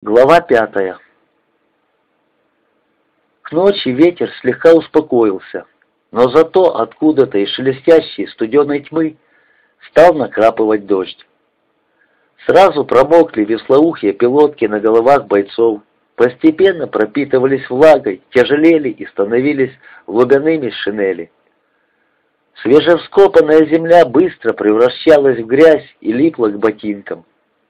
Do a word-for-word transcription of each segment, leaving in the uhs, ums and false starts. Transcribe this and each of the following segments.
Глава пятая. К ночи ветер слегка успокоился, но зато откуда-то из шелестящей студеной тьмы стал накрапывать дождь. Сразу промокли веслоухие пилотки на головах бойцов, постепенно пропитывались влагой, тяжелели и становились лубяными шинели. Свежевскопанная земля быстро превращалась в грязь и липла к ботинкам.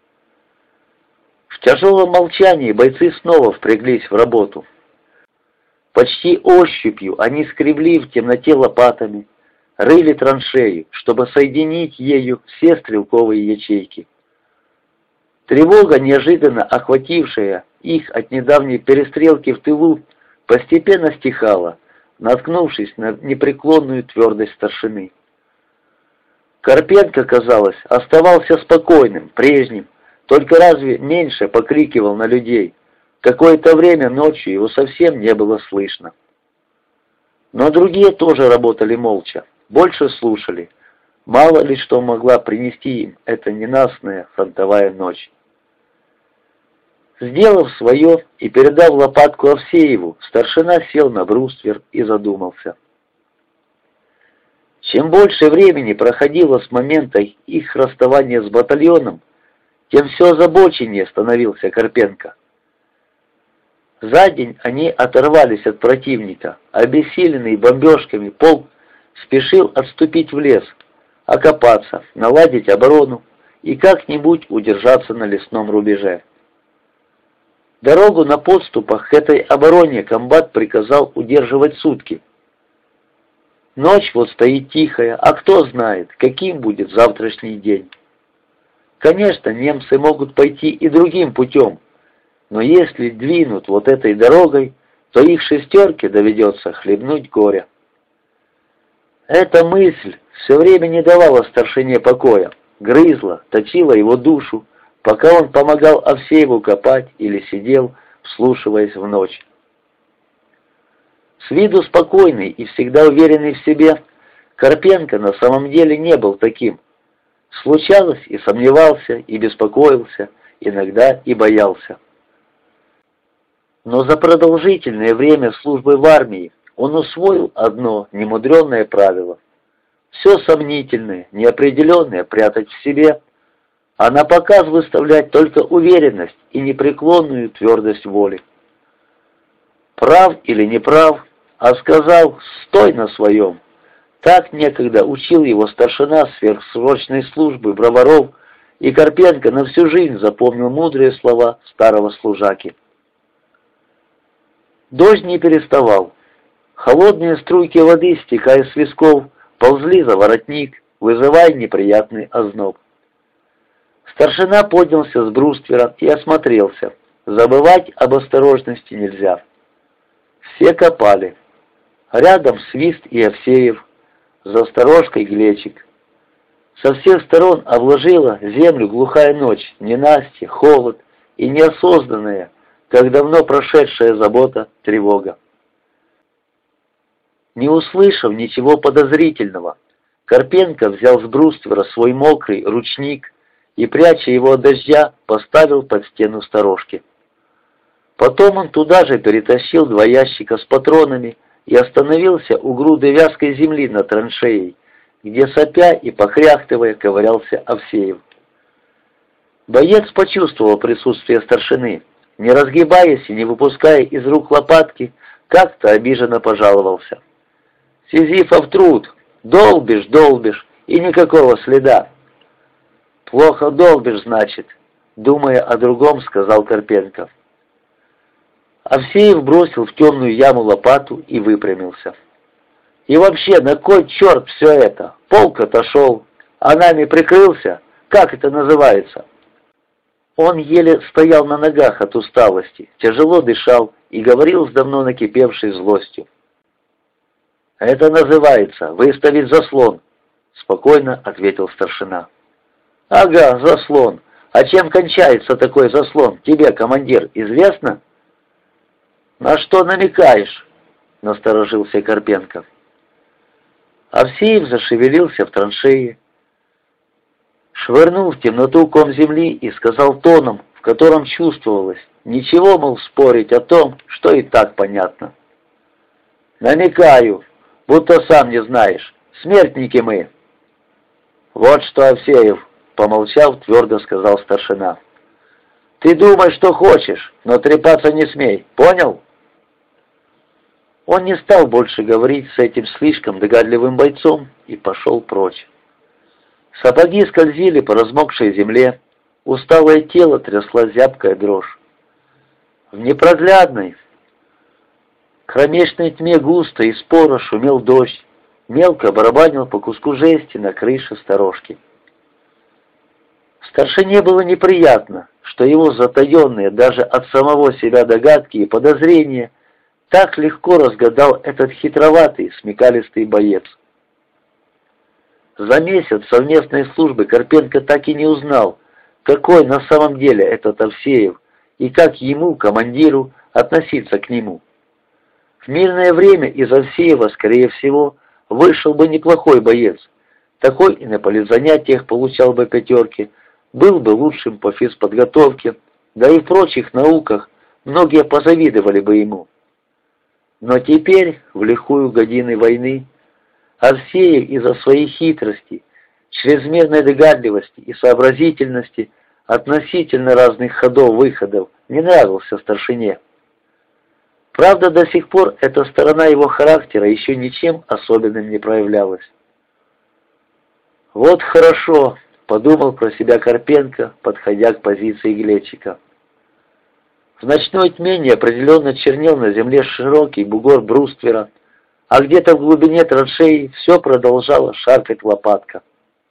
В тяжелом молчании бойцы снова впряглись в работу. Почти ощупью они скребли в темноте лопатами, рыли траншеи, чтобы соединить ею все стрелковые ячейки. Тревога, неожиданно охватившая их от недавней перестрелки в тылу, постепенно стихала, наткнувшись на непреклонную твердость старшины. Карпенко, казалось, оставался спокойным, прежним, только разве меньше покрикивал на людей. Какое-то время ночью его совсем не было слышно. Но другие тоже работали молча, больше слушали. Мало ли что могла принести им эта ненастная фронтовая ночь. Сделав свое и передав лопатку Овсееву, старшина сел на бруствер и задумался. Чем больше времени проходило с момента их расставания с батальоном, тем все озабоченнее становился Карпенко. За день они оторвались от противника, обессиленный бомбежками полк спешил отступить в лес, окопаться, наладить оборону и как-нибудь удержаться на лесном рубеже. Дорогу на подступах к этой обороне комбат приказал удерживать сутки. Ночь вот стоит тихая, а кто знает, каким будет завтрашний день. Конечно, немцы могут пойти и другим путем, но если двинут вот этой дорогой, то их шестерке доведется хлебнуть горя. Эта мысль все время не давала старшине покоя, грызла, точила его душу, пока он помогал Овсееву копать или сидел, вслушиваясь в ночь. С виду спокойный и всегда уверенный в себе, Карпенко на самом деле не был таким. Случалось и сомневался, и беспокоился, иногда и боялся. Но за продолжительное время службы в армии он усвоил одно немудренное правило. Все сомнительное, неопределенное прятать в себе, а на показ выставлять только уверенность и непреклонную твердость воли. Прав или не прав, а сказал «стой на своем». Так некогда учил его старшина сверхсрочной службы Броваров, и Карпенко на всю жизнь запомнил мудрые слова старого служаки. Дождь не переставал. Холодные струйки воды, стекая с висков, ползли за воротник, вызывая неприятный озноб. Старшина поднялся с бруствера и осмотрелся. Забывать об осторожности нельзя. Все копали. Рядом Свист и Овсеев, за сторожкой Глечик. Со всех сторон обложила землю глухая ночь, ненастье, холод и неосознанная, как давно прошедшая забота, тревога. Не услышав ничего подозрительного, Карпенко взял с бруствера свой мокрый ручник и, пряча его от дождя, поставил под стену сторожки. Потом он туда же перетащил два ящика с патронами и остановился у груды вязкой земли над траншеей, где, сопя и похряхтывая, ковырялся Овсеев. Боец почувствовал присутствие старшины. Не разгибаясь и не выпуская из рук лопатки, как-то обиженно пожаловался. «Сизифов труд! Долбишь, долбишь, и никакого следа!» «Плохо долбишь, значит», — думая о другом, сказал Карпенко. Овсеев бросил в темную яму лопату и выпрямился. «И вообще, на кой черт все это? Полк отошел, а нами прикрылся? Как это называется?» Он еле стоял на ногах от усталости, тяжело дышал и говорил с давно накипевшей злостью. «Это называется выставить заслон», — спокойно ответил старшина. «Ага, заслон. А чем кончается такой заслон, тебе, командир, известно?» «На что намекаешь?» — насторожился Карпенко. Овсеев зашевелился в траншее, швырнул в темноту ком земли и сказал тоном, в котором чувствовалось, Ничего, мол, спорить о том, что и так понятно. Намекаю, будто сам не знаешь. Смертники мы. Вот что, Овсеев, помолчав, твердо сказал старшина. Ты думай, что хочешь, но трепаться не смей, понял? Он не стал больше говорить с этим слишком догадливым бойцом и пошел прочь. Сапоги скользили по размокшей земле, усталое тело трясла зябкая дрожь. В непроглядной, кромешной тьме густо и споро шумел дождь, мелко барабанил по куску жести на крыше сторожки. Старшине было неприятно, что его затаенные даже от самого себя догадки и подозрения так легко разгадал этот хитроватый, смекалистый боец. За месяц совместной службы Карпенко так и не узнал, какой на самом деле этот Овсеев и как ему, командиру, относиться к нему. В мирное время из Овсеева, скорее всего, вышел бы неплохой боец. Такой и на политзанятиях получал бы пятерки, был бы лучшим по физподготовке, да и в прочих науках многие позавидовали бы ему. Но теперь, в лихую годины войны, Овсеев из-за своей хитрости, чрезмерной догадливости и сообразительности относительно разных ходов-выходов не нравился старшине. Правда, до сих пор эта сторона его характера еще ничем особенным не проявлялась. «Вот хорошо», — подумал про себя Карпенко, подходя к позиции Глечика. В ночной тьме неопределенно чернел на земле широкий бугор бруствера, а где-то в глубине траншеи все продолжало шаркать лопатка.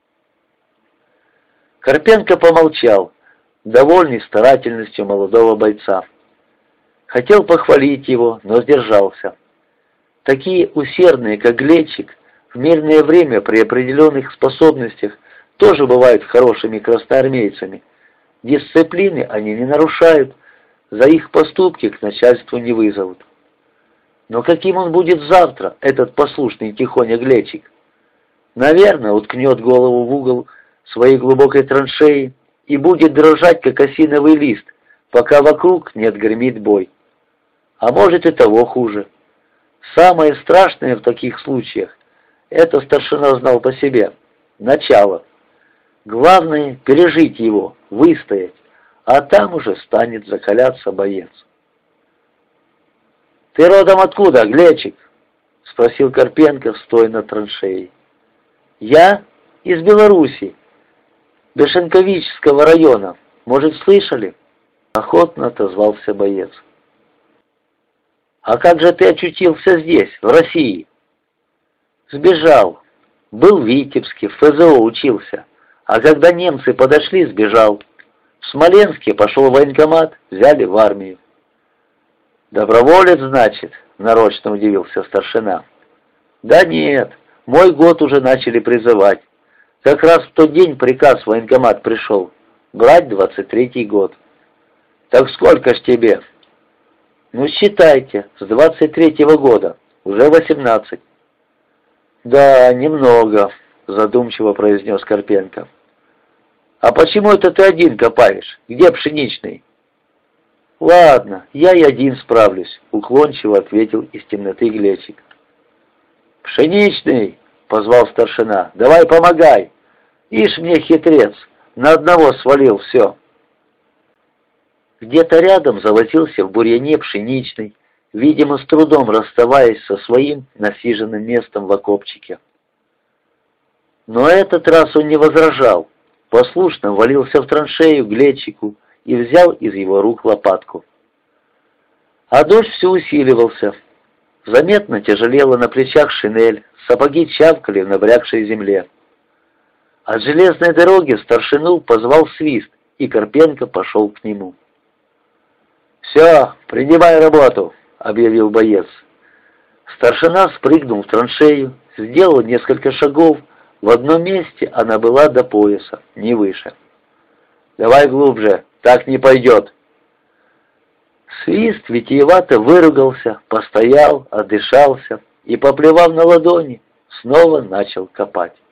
Карпенко помолчал, довольный старательностью молодого бойца. Хотел похвалить его, но сдержался. Такие усердные, как Глечик, в мирное время при определенных способностях тоже бывают хорошими красноармейцами. Дисциплины они не нарушают, за их поступки к начальству не вызовут. Но каким он будет завтра, этот послушный тихоня Глечик? Наверное, уткнет голову в угол своей глубокой траншеи и будет дрожать, как осиновый лист, пока вокруг не отгремит бой. А может и того хуже. Самое страшное в таких случаях, это старшина знал по себе, начало. Главное — пережить его, выстоять, а там уже станет закаляться боец. «Ты родом откуда, Глечик?» — спросил Карпенко, стоя на траншеи. «Я из Белоруссии, Бешенковичского района. Может, слышали?» — охотно отозвался боец. «А как же ты очутился здесь, в России?» «Сбежал. Был в Витебске, в эф зэ о учился. А когда немцы подошли, сбежал. В Смоленске пошел в военкомат, взяли в армию». «Доброволец, значит?» — нарочно удивился старшина. «Да нет, мой год уже начали призывать. Как раз в тот день приказ в военкомат пришел. Брать двадцать третий год». «Так сколько ж тебе?» «Ну, считайте, с двадцать третьего года, уже восемнадцать». «Да, немного», — задумчиво произнес Карпенко. «А почему это ты один копаешь? Где пшеничный?» «Ладно, я и один справлюсь», — уклончиво ответил из темноты Глечик. «Пшеничный!» — позвал старшина. «Давай помогай! Ишь мне хитрец, на одного свалил все!» Где-то рядом завозился в бурьяне пшеничный, видимо, с трудом расставаясь со своим насиженным местом в окопчике. Но этот раз он не возражал, послушно валился в траншею Глечику и взял из его рук лопатку. А дождь все усиливался. Заметно тяжелела на плечах шинель, сапоги чавкали в набрякшей земле. От железной дороги старшину позвал свист, и Карпенко пошел к нему. «Все, принимай работу», — объявил боец. Старшина спрыгнул в траншею, сделал несколько шагов. В одном месте она была до пояса, не выше. «Давай глубже, так не пойдет». Свист витиевато выругался, постоял, отдышался и, поплевав на ладони, снова начал копать.